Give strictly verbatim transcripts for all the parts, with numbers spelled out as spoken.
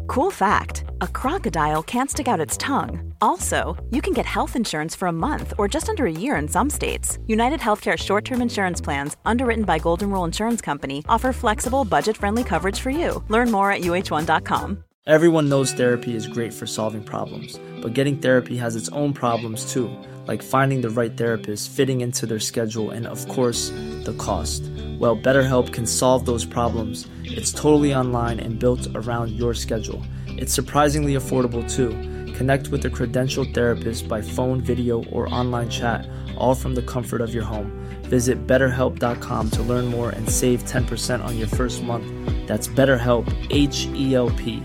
Cool fact, a crocodile can't stick out its tongue. Also, you can get health insurance for a month or just under a year in some states. United Healthcare short-term insurance plans, underwritten by Golden Rule Insurance Company, offer flexible, budget-friendly coverage for you. Learn more at U H one dot com. Everyone knows therapy is great for solving problems, but getting therapy has its own problems too, like finding the right therapist, fitting into their schedule, and of course, the cost. Well, BetterHelp can solve those problems. It's totally online and built around your schedule. It's surprisingly affordable too. Connect with a credentialed therapist by phone, video, or online chat, all from the comfort of your home. Visit better help dot com to learn more and save ten percent on your first month. That's BetterHelp, H E L P.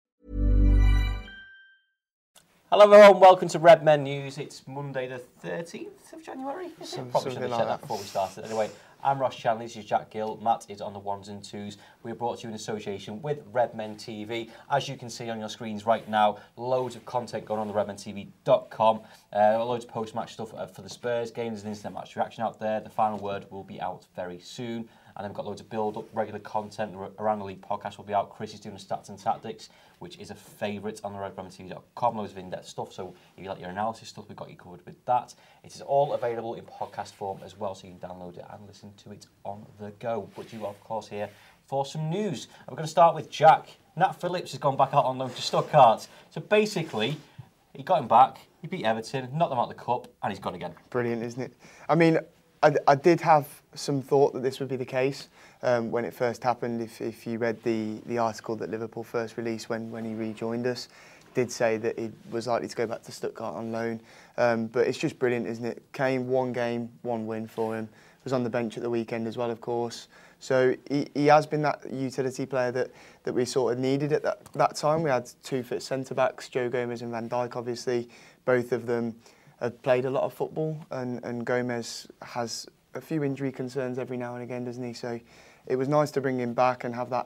Hello everyone, welcome to Red Men News. It's Monday the thirteenth of January. Some, Probably should have like said that that before we started. Anyway, I'm Ross Chanley, this is Jack Gill, Matt is on the ones and twos. We're brought to you in association with Red Men T V. As you can see on your screens right now, loads of content going on the red men t v dot com. Uh, loads of post-match stuff for the Spurs game. There's an instant match reaction out there. The final word will be out very soon. And then we've got loads of build-up, regular content. Around the League podcast will be out. Chris is doing stats and tactics, which is a favourite on the red men t v dot com. Loads of in-depth stuff. So if you like your analysis stuff, we've got you covered with that. It is all available in podcast form as well, so you can download it and listen to it on the go. But you are, of course, here for some news. And we're going to start with Jack. Nat Phillips has gone back out on loan to Stuttgart. So basically, he got him back. He beat Everton, knocked them out of the cup, and he's gone again. Brilliant, isn't it? I mean, I, I did have some thought that this would be the case um, when it first happened. If, if you read the, the article that Liverpool first released when, when he rejoined us, did say that he was likely to go back to Stuttgart on loan. Um, but it's just brilliant, isn't it? Came one game, one win for him. Was on the bench at the weekend as well, of course. So he, he has been that utility player that, that we sort of needed at that, that time. We had two fit centre-backs, Joe Gomez and Van Dijk, obviously. Both of them have played a lot of football, and, and Gomez has a few injury concerns every now and again, doesn't he? So it was nice to bring him back and have that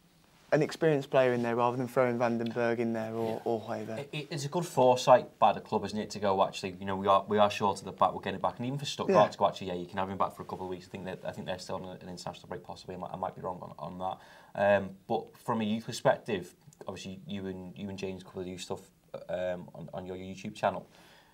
an experienced player in there rather than throwing Van den Berg in there or, yeah. or Hoiberg. It, it's a good foresight by the club, isn't it, to go, actually, you know, we are we are short of the back, we're getting it back. And even for Stuttgart yeah. to go, actually, yeah, you can have him back for a couple of weeks. I think that I think they're still on an international break, possibly. I might, I might be wrong on, on that. Um, but from a youth perspective, obviously, you and you and James cover the youth stuff um, on, on your YouTube channel.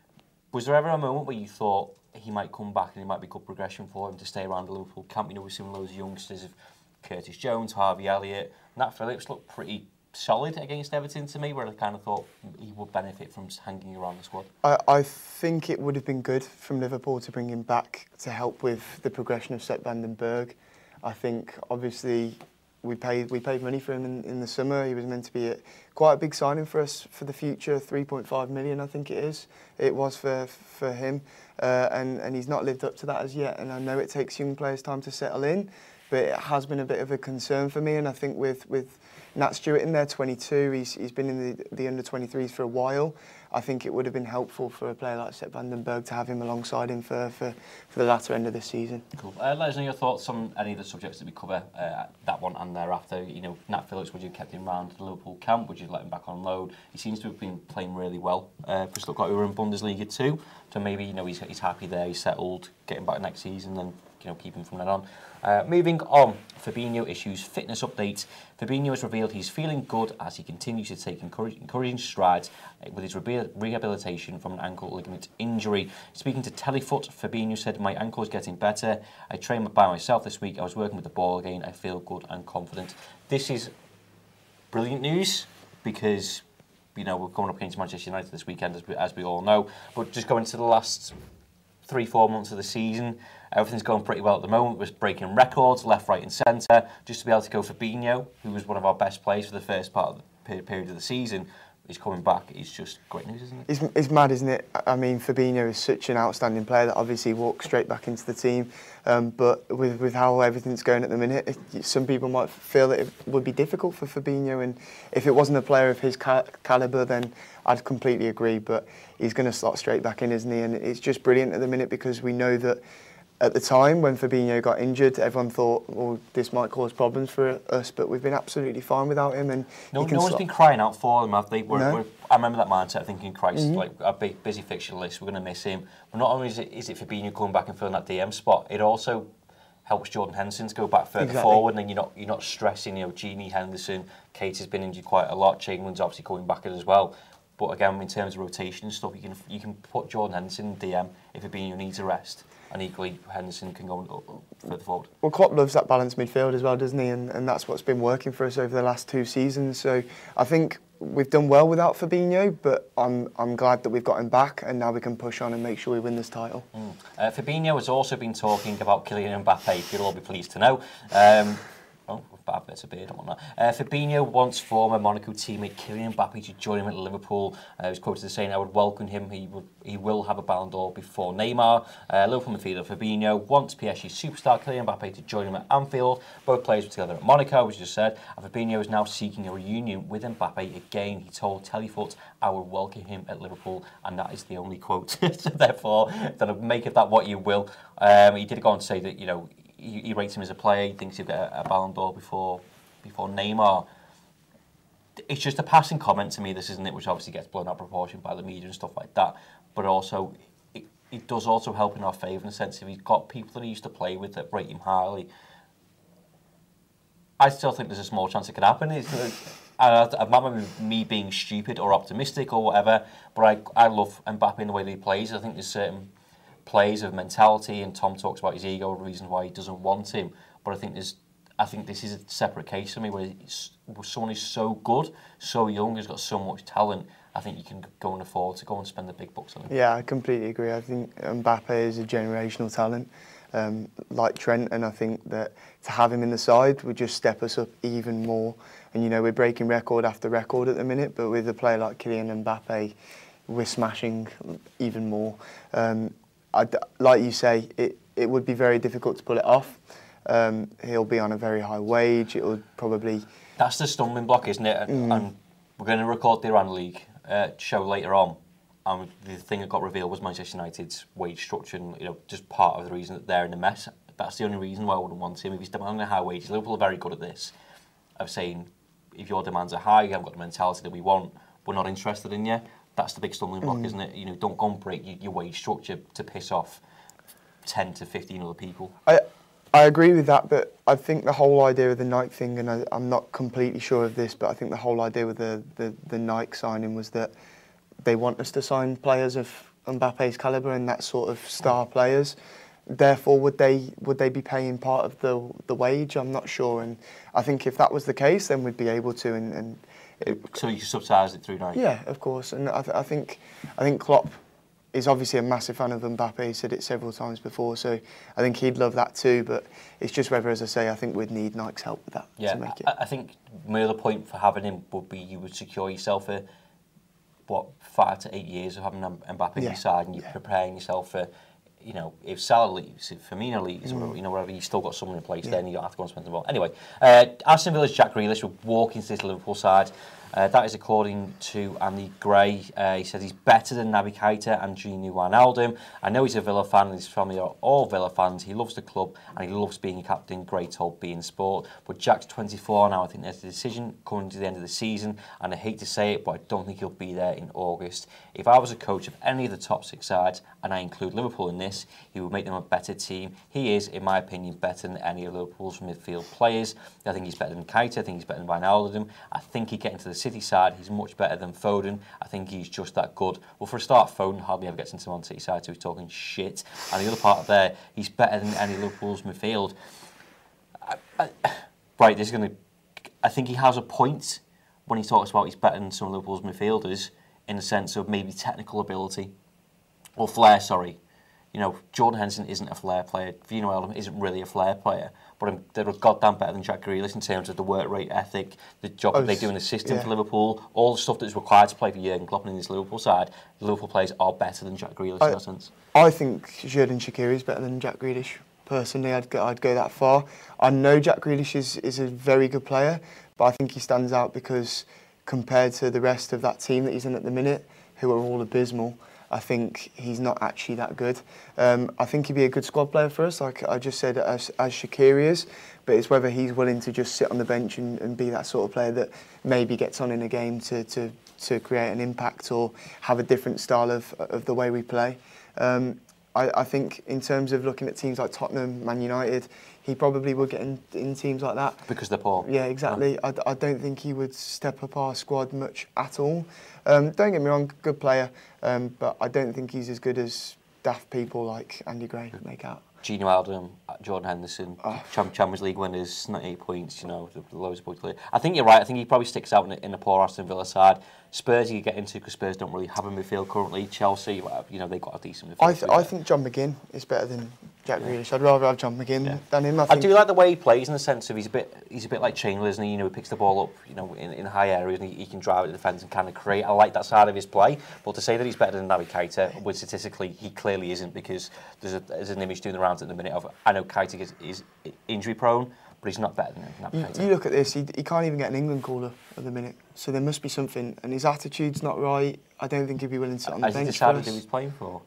Was there ever a moment where you thought he might come back and it might be good progression for him to stay around the Liverpool camp? You know, we've seen loads of youngsters of Curtis Jones, Harvey Elliott. Nat Phillips looked pretty solid against Everton to me, where I kind of thought he would benefit from hanging around the squad. I, I think it would have been good from Liverpool to bring him back to help with the progression of Sepp van den Berg. I think, obviously, we paid we paid money for him in, in the summer. He was meant to be a, quite a big signing for us for the future, three point five million I think it is. It was for for him, uh, and, and he's not lived up to that as yet. And I know it takes young players time to settle in, but it has been a bit of a concern for me. And I think with, with Nat Stewart in there, twenty-two, he's he's been in the, the under twenty-threes for a while. I think it would have been helpful for a player like Sepp van den Berg to have him alongside him for, for, for the latter end of the season. Cool. Uh, let us know your thoughts on any of the subjects that we cover, uh, that one and thereafter. You know, Nat Phillips, would you have kept him around the Liverpool camp? Would you let him back on loan? He seems to have been playing really well uh, for Stuttgart, who were in Bundesliga too. So maybe, you know, he's, he's happy there, he's settled, get him back next season and, you know, keep him from then on. Uh, moving on, Fabinho issues fitness update. Fabinho has revealed he's feeling good as he continues to take encourage, encouraging strides with his re- rehabilitation from an ankle ligament injury. Speaking to Telefoot, Fabinho said, "My ankle is getting better. I trained by myself this week. I was working with the ball again. I feel good and confident." This is brilliant news because, you know, we're coming up against Manchester United this weekend, as we, as we all know. But just going to the last three, four months of the season, everything's going pretty well at the moment. We're breaking records left, right and centre. Just to be able to go for Fabinho, who was one of our best players for the first part of the period of the season, is coming back. It's just great news, isn't it? It's, it's mad, isn't it? I mean, Fabinho is such an outstanding player that obviously walks straight back into the team. Um, but with, with how everything's going at the minute, it, some people might feel that it would be difficult for Fabinho. And if it wasn't a player of his ca- calibre, then I'd completely agree. But he's going to slot straight back in, isn't he? And it's just brilliant at the minute because we know that at the time when Fabinho got injured, everyone thought, well, this might cause problems for us, but we've been absolutely fine without him. And no, no one's been crying out for him, have they? We're, no. we're, I remember that mindset, thinking, Christ, Mm-hmm. like a big, busy fixture list, we're going to miss him. But not only is it, is it Fabinho coming back and filling that D M spot, it also helps Jordan Henderson to go back further exactly. forward, and then you're not you're not stressing. You know, Genie, Henderson, Kate has been injured quite a lot. Chamberlain's obviously coming back as well. But again, in terms of rotation and stuff, you can you can put Jordan Henderson in D M if Fabinho needs a rest, and equally Henderson can go further forward. Well, Klopp loves that balanced midfield as well, doesn't he? And, and that's what's been working for us over the last two seasons. So I think we've done well without Fabinho, but I'm I'm glad that we've got him back, and now we can push on and make sure we win this title. Mm. Uh, Fabinho has also been talking about Kylian Mbappe. You'll all be pleased to know. Um, Oh, bad bit of beard, I don't want that. Uh, Fabinho wants former Monaco teammate Kylian Mbappe to join him at Liverpool. Uh, he was quoted as saying, "I would welcome him. He would, he will have a Ballon d'Or before Neymar." Uh, Liverpool midfielder Fabinho wants P S G superstar Kylian Mbappe to join him at Anfield. Both players were together at Monaco, as you just said. And Fabinho is now seeking a reunion with Mbappe again. He told Telefoot, "I would welcome him at Liverpool," and that is the only quote. So therefore, then make of that what you will. Um, he did go on to say that, you know, He, he rates him as a player. He thinks he'll get a, a Ballon d'Or before before Neymar. It's just a passing comment to me, this, isn't it? Which obviously gets blown out of proportion by the media and stuff like that. But also, it, it does also help in our favour in the sense if he's got people that he used to play with that rate him highly. I still think there's a small chance it could happen. It's, I'm not me being stupid or optimistic or whatever, but I I love Mbappe in the way that he plays. I think there's certain plays of mentality, and Tom talks about his ego, the reason why he doesn't want him. But I think there's, I think this is a separate case for me, where someone is so good, so young, has got so much talent. I think you can go and afford to go and spend the big bucks on him. Yeah, I completely agree. I think Mbappe is a generational talent, um, like Trent, and I think that to have him in the side would just step us up even more. And you know, we're breaking record after record at the minute, but with a player like Kylian Mbappe, we're smashing even more. Um, I'd, like you say, it, it would be very difficult to pull it off. Um, he'll be on a very high wage. It would probably... That's the stumbling block, isn't it? Mm. And we're going to record the Iran League uh, show later on. And the thing that got revealed was Manchester United's wage structure, and, you know, just part of the reason that they're in a mess. That's the only reason why I wouldn't want him. If he's demanding a high wage, Liverpool are very good at this, of saying, if your demands are high, you haven't got the mentality that we want, we're not interested in you. That's the big stumbling block, mm. isn't it? You know, don't go and break your, your wage structure to piss off ten to fifteen other people. I I agree with that, but I think the whole idea of the Nike thing, and I, I'm not completely sure of this, but I think the whole idea with the, the, the Nike signing was that they want us to sign players of Mbappe's calibre and that sort of star players. Therefore, would they would they be paying part of the the wage? I'm not sure, and I think if that was the case, then we'd be able to. And, and it, so you subsidise it through Nike? Yeah, of course. And I, th I think I think Klopp is obviously a massive fan of Mbappe. He said it several times before, so I think he'd love that too. But it's just whether, as I say, I think we'd need Nike's help with that yeah, to make it. I, I think my other point for having him would be you would secure yourself a what five to eight years of having Mbappe on yeah. your side, and you're yeah. preparing yourself for. You know, if Salah leaves, if Firmino leaves, mm. or, you know, whatever, you've still got someone in place, yeah. then you don't have to go and spend the ball. Anyway, uh, Aston Villa's Jack Grealish will walk into this Liverpool side. Uh, that is according to Andy Gray. Uh, he says he's better than Naby Keita and Gini Wijnaldum. I know he's a Villa fan, and his family are all Villa fans. He loves the club, and he loves being a captain. Great told beIN Sport. But Jack's twenty-four now. I think there's a decision coming to the end of the season, and I hate to say it, but I don't think he'll be there in August. If I was a coach of any of the top six sides, and I include Liverpool in this, he would make them a better team. He is, in my opinion, better than any of Liverpool's midfield players. I think he's better than Keita. I think he's better than Wijnaldum. I think he'd get into the City side, he's much better than Foden. I think he's just that good. Well, for a start, Foden hardly ever gets into Man City side, so he's talking shit. And the other part of there, he's better than any Liverpool's midfield. I, I, right, this is going to... I think he has a point when he talks about he's better than some of Liverpool's midfielders in the sense of maybe technical ability. Or flair, sorry. You know, Jordan Henderson isn't a flair player. Gini Wijnaldum isn't really a flair player. But they're goddamn better than Jack Grealish in terms of the work rate ethic, the job that they do in the system yeah. for Liverpool, all the stuff that is required to play for Jurgen Klopp in this Liverpool side. The Liverpool players are better than Jack Grealish I, in that sense. I think Xherdan Shaqiri is better than Jack Grealish. Personally, I'd go, I'd go that far. I know Jack Grealish is, is a very good player, but I think he stands out because compared to the rest of that team that he's in at the minute, who are all abysmal, I think he's not actually that good. Um, I think he'd be a good squad player for us, like I just said, as, as Shaqiri is, but it's whether he's willing to just sit on the bench and, and be that sort of player that maybe gets on in a game to, to, to create an impact or have a different style of, of the way we play. Um, I, I think in terms of looking at teams like Tottenham, Man United, he probably would get in, in teams like that. Because they're poor. Yeah, exactly. Yeah. I, I don't think he would step up our squad much at all. Um, don't get me wrong, good player, um, but I don't think he's as good as daft people like Andy Gray make out. Gino Alden, Jordan Henderson, oh. Champions League winners, ninety-eight points, you know, the lowest points. I think you're right. I think he probably sticks out in a, in a poor Aston Villa side. Spurs you get into because Spurs don't really have a midfield currently. Chelsea, you know, they've got a decent midfield. I, th- I think John McGinn is better than Jack Grealish. I'd rather have John McGinn yeah. than him. I, think. I do like the way he plays in the sense of he's a bit he's a bit like Chamberlain, isn't he? You know, he picks the ball up, you know, in, in high areas and he, he can drive at the defence and kind of create. I like that side of his play. But to say that he's better than Naby Keita, which statistically he clearly isn't, because there's, a, there's an image doing the rounds at the minute of I know Keita is, is injury prone, but he's not better than Naby you, Keita. You look at this, he, he can't even get an England caller at the minute. So there must be something, and his attitude's not right. I don't think he'd be willing to sit on the Has bench. Has he decided who he's playing for?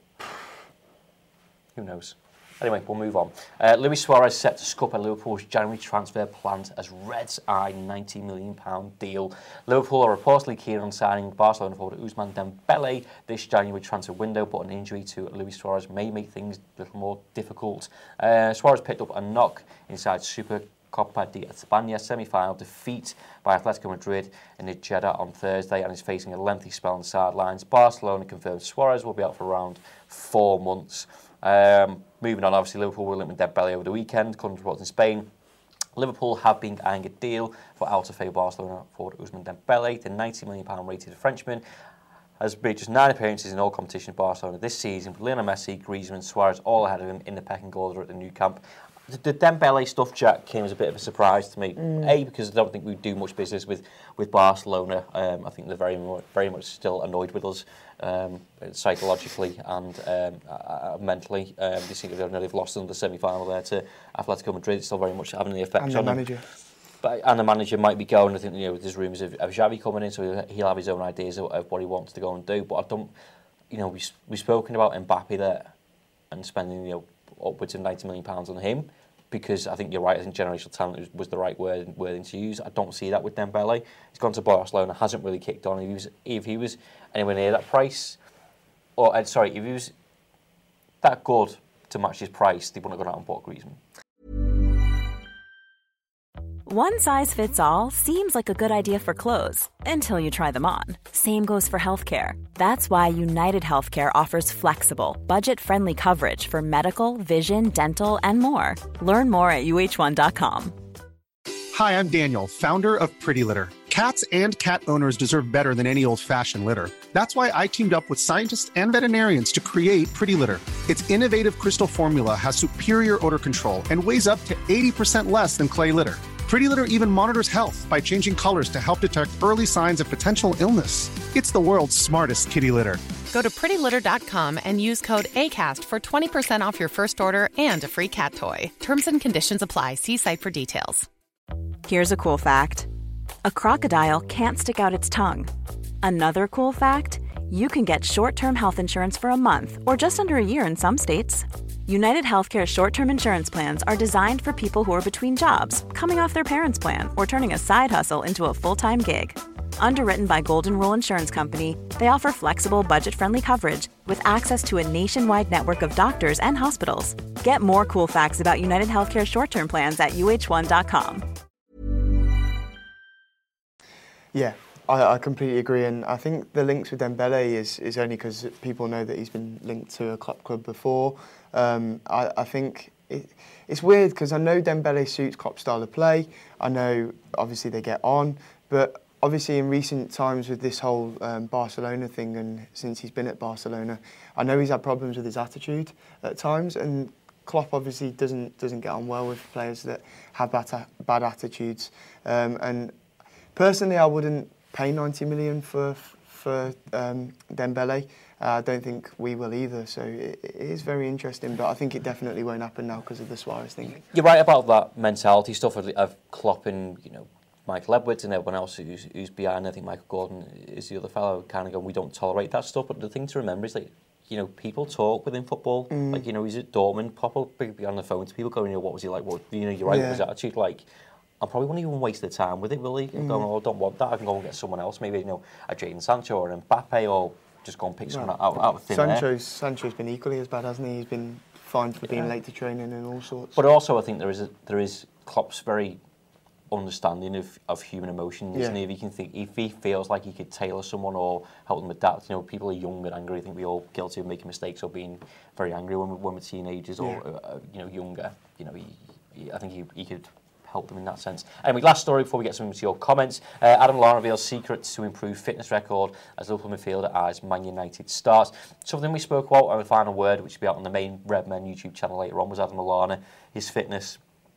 Who knows? Anyway, we'll move on. Uh, Luis Suarez set to scupper Liverpool's January transfer plans as Reds eye ninety million pounds deal. Liverpool are reportedly keen on signing Barcelona forward Ousmane Dembele this January transfer window, but an injury to Luis Suarez may make things a little more difficult. Uh, Suarez picked up a knock inside Super Copa de España semi-final defeat by Atletico Madrid in the Jeddah on Thursday and is facing a lengthy spell on the sidelines. Barcelona confirmed Suarez will be out for around four months. Um, moving on, obviously, Liverpool were linked with Dembele over the weekend, according to reports in Spain. Liverpool have been eyeing a deal for out of favour Barcelona forward Ousmane Dembele. The ninety million pounds rated Frenchman has made just nine appearances in all competitions in Barcelona this season, with Lionel Messi, Griezmann, Suarez all ahead of him in the pecking order at the new camp. The Dembele stuff, Jack, came as a bit of a surprise to me. Mm. A, because I don't think we do much business with, with Barcelona. Um, I think they're very much, very much still annoyed with us um, psychologically and um, uh, mentally. Um, they seem to have they've lost in the semi-final there to Atletico Madrid. It's still very much having the effect and on the them. manager. But, and the manager might be going. I think you know there's rumours of, of Xavi coming in, so he'll have his own ideas of, of what he wants to go and do. But I don't, you know, we we've spoken about Mbappe there and spending you know upwards of ninety million pounds on him. Because I think you're right, I think generational talent was, was the right word wording to use. I don't see that with Dembele. He's gone to Barcelona, hasn't really kicked on. If he was, if he was anywhere near that price, or uh, sorry, if he was that good to match his price, they wouldn't have gone out and bought Griezmann. One size fits all seems like a good idea for clothes until you try them on. Same goes for healthcare. That's why United Healthcare offers flexible, budget-friendly coverage for medical, vision, dental, and more. Learn more at U H one dot com. Hi, I'm Daniel, founder of Pretty Litter. Cats and cat owners deserve better than any old-fashioned litter. That's why I teamed up with scientists and veterinarians to create Pretty Litter. Its innovative crystal formula has superior odor control and weighs up to eighty percent less than clay litter. Pretty Litter even monitors health by changing colors to help detect early signs of potential illness. It's the world's smartest kitty litter. Go to pretty litter dot com and use code ACAST for twenty percent off your first order and a free cat toy. Terms and conditions apply. See site for details. Here's a cool fact. A crocodile can't stick out its tongue. Another cool fact, you can get short-term health insurance for a month or just under a year in some states. United Healthcare short-term insurance plans are designed for people who are between jobs, coming off their parents' plan, or turning a side hustle into a full-time gig. Underwritten by Golden Rule Insurance Company, they offer flexible, budget-friendly coverage with access to a nationwide network of doctors and hospitals. Get more cool facts about United Healthcare short-term plans at U H one dot com. Yeah, I, I completely agree, and I think the links with Dembele is, is only because people know that he's been linked to a club club before. Um, I, I think it, it's weird because I know Dembele suits Klopp's style of play. I know obviously they get on, but obviously in recent times with this whole um, Barcelona thing, and since he's been at Barcelona, I know he's had problems with his attitude at times, and Klopp obviously doesn't doesn't get on well with players that have bad, bad attitudes. Um, and personally, I wouldn't pay ninety million for for um, Dembele. Uh, I don't think we will either, so it, it is very interesting, but I think it definitely won't happen now because of the Suarez thing. You're right about that mentality stuff of, of Klopp and, you know, Michael Edwards and everyone else who's, who's behind. I think Michael Gordon is the other fellow kind of going, we don't tolerate that stuff, but the thing to remember is, like, you know, people talk within football. Mm. Like, you know, he's at Dortmund, pop up, be on the phone to people going, you know, what was he like? What, you know, you're right, yeah. what was his attitude like? I probably won't even waste the time with it, really. Mm. Going, oh, I don't want that. I can go and get someone else, maybe, you know, a Jadon Sancho or an Mbappe, or just go and pick someone well, out, out of thin Sancho's, air. Sancho's been equally as bad, hasn't he? He's been fined for being Yeah. late to training and all sorts. But also, I think there is a, there is Klopp's very understanding of, of human emotion, isn't Yeah. he? If he can think, if he feels like he could tailor someone or help them adapt, you know, people are young and angry. I think we're all guilty of making mistakes or being very angry when, we, when we're teenagers or Yeah. uh, you know younger. You know, he, he, I think he, he could help them in that sense. Anyway, last story before we get some to your comments. Uh, Adam Lallana reveals secret to improve fitness record as Liverpool midfielder eyes Man United starts. Something we spoke about on the final word, which will be out on the main Red Men YouTube channel later on, was Adam Lallana, his fitness,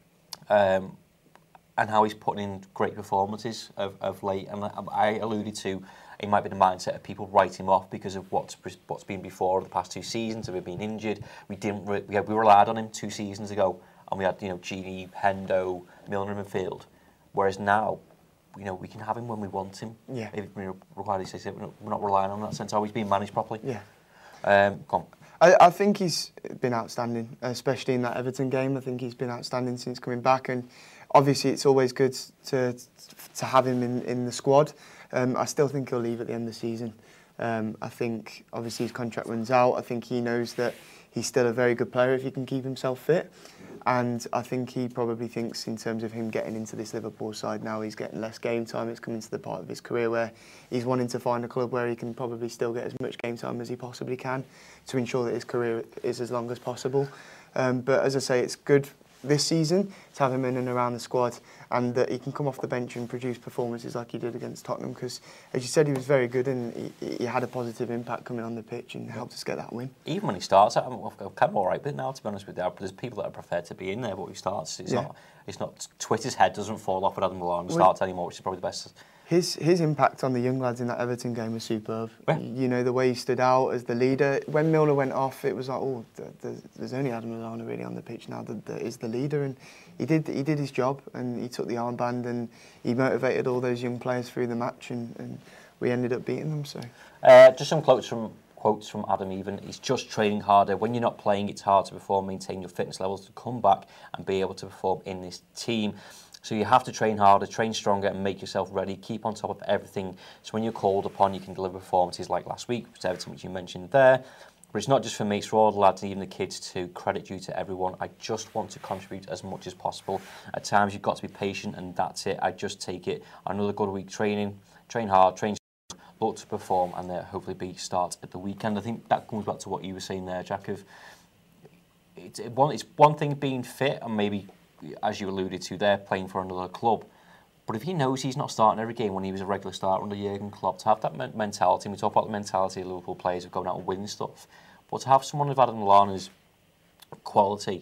um, and how he's putting in great performances of, of late. And I alluded to it might be the mindset of people write him off because of what's what's been before the past two seasons of him being injured. We didn't re- we, had, we relied on him two seasons ago, and we had you know Gini, Hendo, Milner in midfield. Whereas now, you know, we can have him when we want him. Yeah. If we require he says we're not, we're not relying on that sense. How he's being managed properly. Yeah. Um, come on. I, I think he's been outstanding, especially in that Everton game. I think he's been outstanding since coming back, and obviously it's always good to to have him in, in the squad. Um, I still think he'll leave at the end of the season. Um, I think obviously his contract runs out. I think he knows that he's still a very good player if he can keep himself fit. And I think he probably thinks in terms of him getting into this Liverpool side now, he's getting less game time. It's coming to the part of his career where he's wanting to find a club where he can probably still get as much game time as he possibly can to ensure that his career is as long as possible. Um, but as I say, it's good this season to have him in and around the squad, and that he can come off the bench and produce performances like he did against Tottenham, because as you said, he was very good and he, he had a positive impact coming on the pitch and helped us get that win. Even when he starts, I'm, I'm kind of all right with it now, to be honest with you. There's people that are prepared to be in there, but he starts. It's Yeah. not. It's not. Twitter's head doesn't fall off with Adam Lallana and Well, starts anymore, which is probably the best. His his impact on the young lads in that Everton game was superb. Yeah. You know, the way he stood out as the leader. When Milner went off, it was like, oh, th- th- there's only Adam Lallana really on the pitch now that, that is the leader, and he did he did his job, and he took the armband and he motivated all those young players through the match, and, and we ended up beating them. So, Uh, just some quotes from quotes from Adam. Even he's just training harder. When you're not playing, it's hard to perform, maintain your fitness levels to come back and be able to perform in this team. So you have to train harder, train stronger, and make yourself ready. Keep on top of everything. So when you're called upon, you can deliver performances like last week, which Everton, which you mentioned there. But it's not just for me, it's for all the lads and even the kids too. Credit due to everyone. I just want to contribute as much as possible. At times you've got to be patient, and that's it. I just take it. Another good week training, train hard, train strong, look to perform, and then hopefully be start at the weekend. I think that comes back to what you were saying there, Jack. Of it's one, it's one thing being fit and maybe, as you alluded to there, playing for another club. But if he knows he's not starting every game when he was a regular starter under Jurgen Klopp, to have that men- mentality, and we talk about the mentality of Liverpool players of going out and winning stuff, but to have someone of Adam Lallana's quality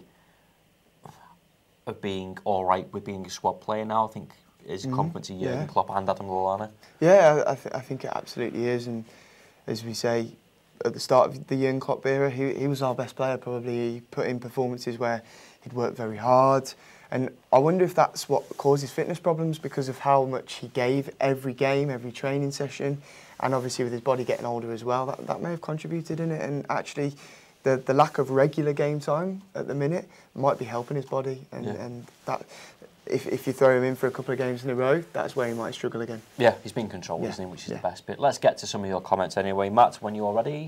of being all right with being a squad player now, I think is a compliment to Jurgen yeah. Klopp and Adam Lallana. yeah, I, th- I think it absolutely is. And as we say, at the start of the Jurgen Klopp era, he, he was our best player probably. He put in performances where he'd worked very hard. And I wonder if that's what caused his fitness problems, because of how much he gave every game, every training session. And obviously with his body getting older as well, that, that may have contributed in it. And actually, the, the lack of regular game time at the minute might be helping his body. And, Yeah. and that, if, if you throw him in for a couple of games in a row, that's where he might struggle again. Yeah, he's been controlled, Yeah, isn't he, which is yeah. the best bit. Let's get to some of your comments anyway. Matt, when you're ready.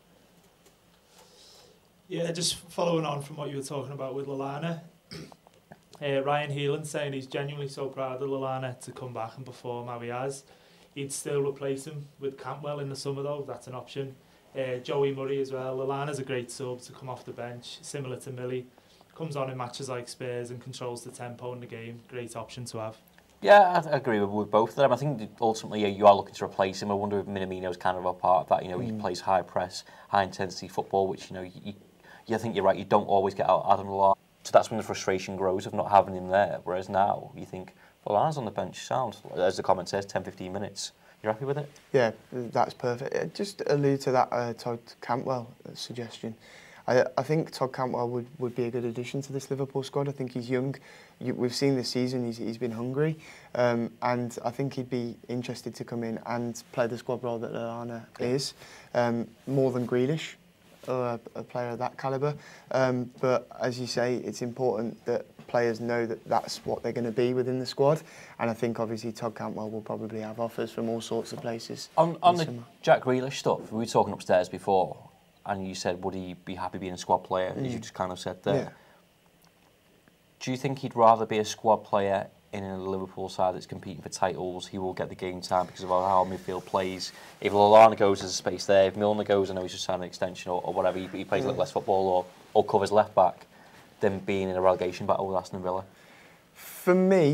Yeah, just following on from what you were talking about with Lallana. Uh, Ryan Heelan saying he's genuinely so proud of Lallana to come back and perform how he has. He'd still replace him with Cantwell in the summer though, that's an option. Uh, Joey Murray as well. Lallana's a great sub to come off the bench, similar to Millie. Comes on in matches like Spurs and controls the tempo in the game. Great option to have. Yeah, I agree with, with both of them. I think that ultimately you are looking to replace him. I wonder if Minamino's kind of a part of that. You know, he plays high press, high intensity football, which, you know, you, you, I think you're right, you don't always get out Adam Lallana. So that's when the frustration grows of not having him there. Whereas now you think, well, Lallana's on the bench, sound, as the comment says, ten, fifteen minutes. You're happy with it? Yeah, that's perfect. Uh, Just allude to that uh, Todd Cantwell uh, suggestion. I, I think Todd Cantwell would, would be a good addition to this Liverpool squad. I think he's young. You, we've seen this season he's, he's been hungry, um, and I think he'd be interested to come in and play the squad role that Lallana is, um, more than Grealish, or a, a player of that calibre. Um, but as you say, it's important that players know that that's what they're going to be within the squad. And I think obviously Todd Cantwell will probably have offers from all sorts of places. On, on the summer. Jack Grealish stuff, we were talking upstairs before, and you said, would he be happy being a squad player, mm. as you just kind of said there. Yeah. Do you think he'd rather be a squad player in a Liverpool side that's competing for titles? He will get the game time because of how midfield plays. If Lallana goes, there's a space there. If Milner goes, I know he's just signing an extension or, or whatever, he, he plays mm. like less football or, or covers left back than being in a relegation battle with Aston Villa. For me,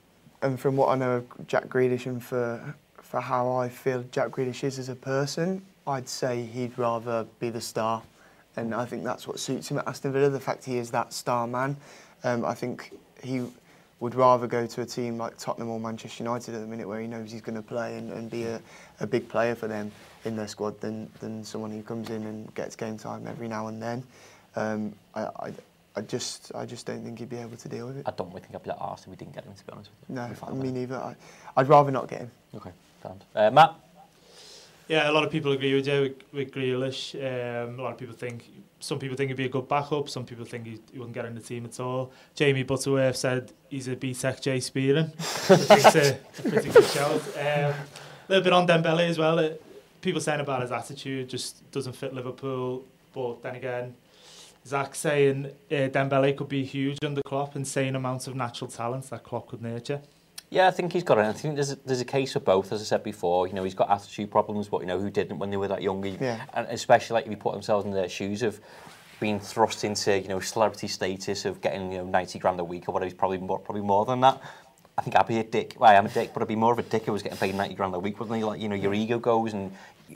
and from what I know of Jack Grealish and for for how I feel Jack Grealish is as a person, I'd say he'd rather be the star. And I think that's what suits him at Aston Villa, the fact he is that star man. Um, I think he would rather go to a team like Tottenham or Manchester United at the minute where he knows he's going to play and, and be a, a big player for them in their squad than, than someone who comes in and gets game time every now and then. Um, I, I, I just I just don't think he'd be able to deal with it. I don't really think I'd be that arsed if we didn't get him, to be honest with you. No, me neither. I, I'd rather not get him. Okay, uh, Matt? Yeah, a lot of people agree with you with, with Grealish. Um, a lot of people think, some people think he'd be a good backup, some people think he, he wouldn't get in the team at all. Jamie Butterworth said he's a B-Tech Jay Spearing. I think it's a, it's a pretty good shout. Um, a little bit on Dembele as well. It, people saying about his attitude just doesn't fit Liverpool, but then again, Zach saying uh, Dembele could be huge under Klopp, insane amounts of natural talent that Klopp could nurture. Yeah, I think he's got it. I think there's a, there's a case for both, as I said before. You know, he's got attitude problems, but you know, who didn't when they were that young? Yeah. And especially like if you put themselves in their shoes of being thrust into, you know, celebrity status of getting, you know, ninety grand a week or whatever. He's probably more, probably more than that. I think I'd be a dick. Well, I am a dick, but I'd be more of a dick if I was getting paid ninety grand a week, wouldn't he? Like, you know, your ego goes and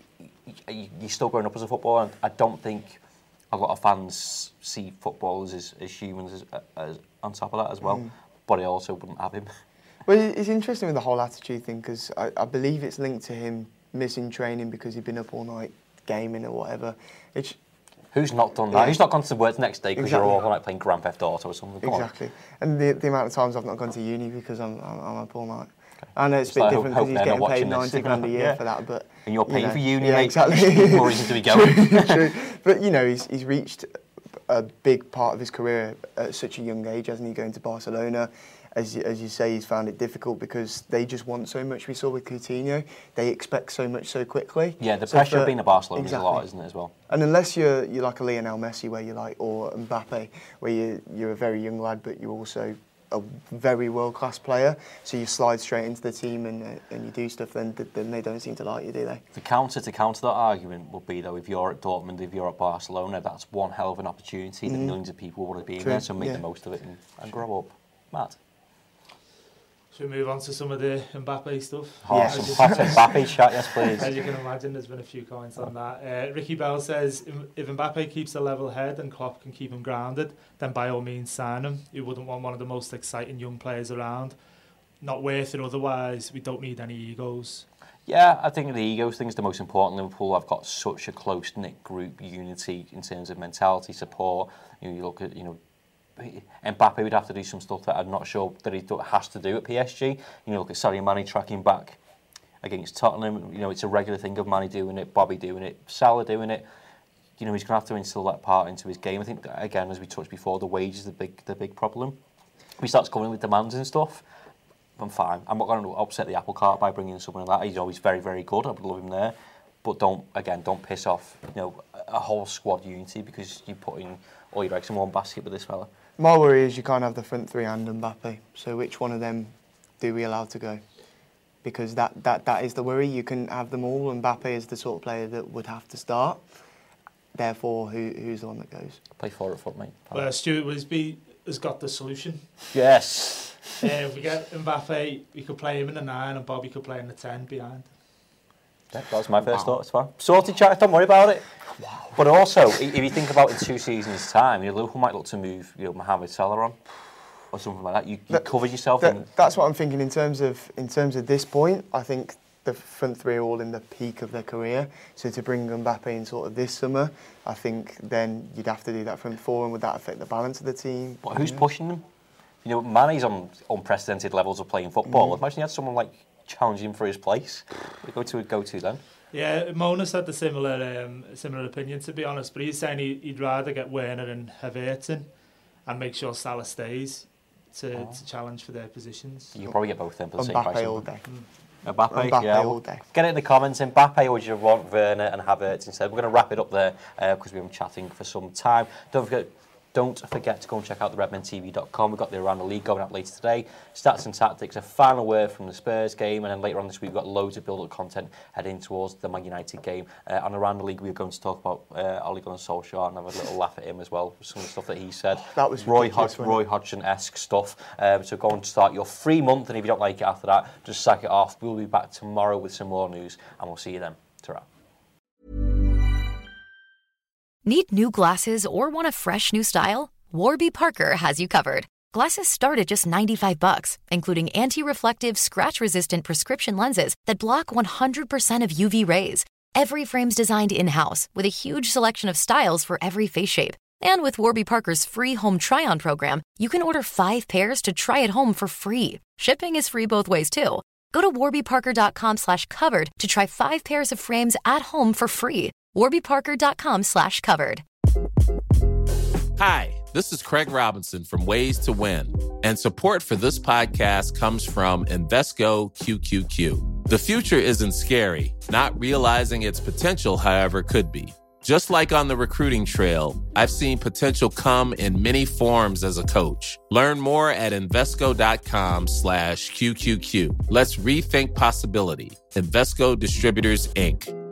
you, you're still growing up as a footballer. And I don't think a lot of fans see footballers as, as humans as, as on top of that as well. Mm. But I also wouldn't have him. Well, it's interesting with the whole attitude thing because I, I believe it's linked to him missing training because he'd been up all night gaming or whatever. It's, Who's not done that? Yeah. Who's not gone to work the next day because exactly. you're all night playing Grand Theft Auto or something? Come exactly. On. And the, the amount of times I've not gone to uni because I'm, I'm, I'm up all night. Okay. I know it's so a bit different because he's getting paid ninety this. grand a year yeah. for that, but... And you're paying you know, for uni, yeah, mate. Exactly. More reason to be going. True, true. But, you know, he's, he's reached a big part of his career at such a young age, hasn't he, going to Barcelona? As you, as you say, he's found it difficult because they just want so much. We saw with Coutinho, they expect so much so quickly. Yeah, the so pressure for, of being a Barcelona exactly. is a lot, isn't it, as well? And unless you're you're like a Lionel Messi, where you're like, or Mbappe, where you you're a very young lad, but you're also a very world class player, so you slide straight into the team and uh, and you do stuff, then then they don't seem to like you, do they? The counter to counter that argument would be though, if you're at Dortmund, if you're at Barcelona, that's one hell of an opportunity mm. that millions of people would have been True. there, so make yeah. the most of it and, and grow up. Matt? Should we move on to some of the Mbappe stuff? Oh, yeah. some hot Mbappe chat, yes please. As you can imagine, there's been a few comments on that. Uh, Ricky Bell says, if Mbappe keeps a level head and Klopp can keep him grounded, then by all means sign him. You wouldn't want one of the most exciting young players around. Not worth it otherwise. We don't need any egos. Yeah, I think the egos thing is the most important. Liverpool have got such a close-knit group, unity in terms of mentality, support. You know, you look at, you know, Mbappe would have to do some stuff that I'm not sure that he has to do at P S G. You know, look at Sadio Mane tracking back against Tottenham. You know, it's a regular thing of Mane doing it, Bobby doing it, Salah doing it. You know, he's going to have to instill that part into his game. I think, that, again, as we touched before, the wage is the big, the big problem. If he starts coming with demands and stuff, I'm fine. I'm not going to upset the apple cart by bringing someone like that. He's always very, very good. I would love him there. But don't, again, don't piss off, you know, a whole squad unity because you put in all your eggs in one basket with this fella. My worry is you can't have the front three and Mbappe. So which one of them do we allow to go? Because that, that, that is the worry. You can have them all. Mbappe is the sort of player that would have to start. Therefore, who who's the one that goes? Play four at foot, mate. Well, Stuart Wisby has got the solution. Yes. uh, if we get Mbappe, we could play him in the nine and Bobby could play in the ten behind. Yeah, that was my first wow. thought as well. Sorted, chat, don't worry about it. Wow. But also, if you think about in two seasons' time, you know, Liverpool might look to move, you know, Mohamed Salah on or something like that. You, you that, covered yourself. That, in, that's what I'm thinking in terms of in terms of this point. I think the front three are all in the peak of their career. So to bring Mbappe in sort of this summer, I think then you'd have to do that front four, and would that affect the balance of the team? But who's yeah. pushing them? You know, Mane's on unprecedented levels of playing football. Mm. Imagine you had someone like challenging him for his place. Go to go to then. Yeah, Mona's had the similar um, similar opinion, to be honest, but he's saying he, he'd rather get Werner and Havertz in and make sure Salah stays to, oh. to challenge for their positions. You can probably get both of them for the Mbappe same price. all day. Mbappe, Mbappe yeah. all day. Get it in the comments. Mbappe, or would you want Werner and Havertz instead? We're going to wrap it up there because uh, we've been chatting for some time. Don't forget. Don't forget to go and check out the redmen t v dot com. We've got the Around the League going up later today. Stats and tactics, a final word from the Spurs game, and then later on this week we've got loads of build-up content heading towards the Man United game. Uh, on Around the League, we're going to talk about uh, Ole Gunnar Solskjaer and have a little laugh at him as well, some of the stuff that he said. That was Roy, Hod- Roy Hodgson-esque stuff. Um, so go and start your free month, and if you don't like it after that, just sack it off. We'll be back tomorrow with some more news, and we'll see you then. Ta-ra. Need new glasses or want a fresh new style? Warby Parker has you covered. Glasses start at just ninety-five bucks, including anti-reflective, scratch-resistant prescription lenses that block one hundred percent of U V rays. Every frame's designed in-house with a huge selection of styles for every face shape. And with Warby Parker's free home try-on program, you can order five pairs to try at home for free. Shipping is free both ways, too. Go to warby parker dot com slash covered to try five pairs of frames at home for free. warby parker dot com slash covered. Hi, this is Craig Robinson from Ways to Win, and support for this podcast comes from Invesco Q Q Q. The future isn't scary. Not realizing its potential, however, could be. Just like on the recruiting trail, I've seen potential come in many forms as a coach. Learn more at Invesco dot com slash Q Q Q. Let's rethink possibility. Invesco Distributors, Incorporated.